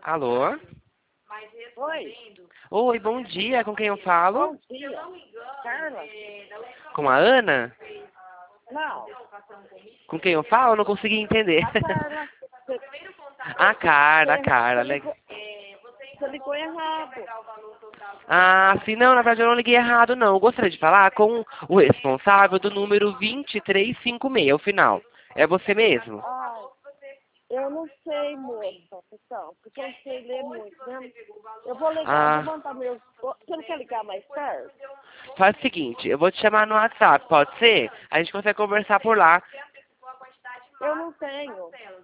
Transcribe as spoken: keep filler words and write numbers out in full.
Alô? Oi. Oi, bom dia. Com quem eu falo? Bom dia. Carla? Com a Ana? Não. Com quem eu falo? Eu não consegui entender. A Carla. Você, A cara, a você, cara. você, Legal. ligou, você ligou errado. Ah, sim, não, na verdade eu não liguei errado, não. Eu gostaria de falar com o responsável do número vinte e três cinquenta e seis, o final. É você mesmo? Ai, eu não sei, moça. Então, porque eu não sei ler muito, né? Eu vou ligar, vou Ah, mandar meu... Você não quer ligar mais tarde? faz o seguinte, eu vou te chamar no WhatsApp, pode ser? A gente consegue conversar por lá. Eu não tenho.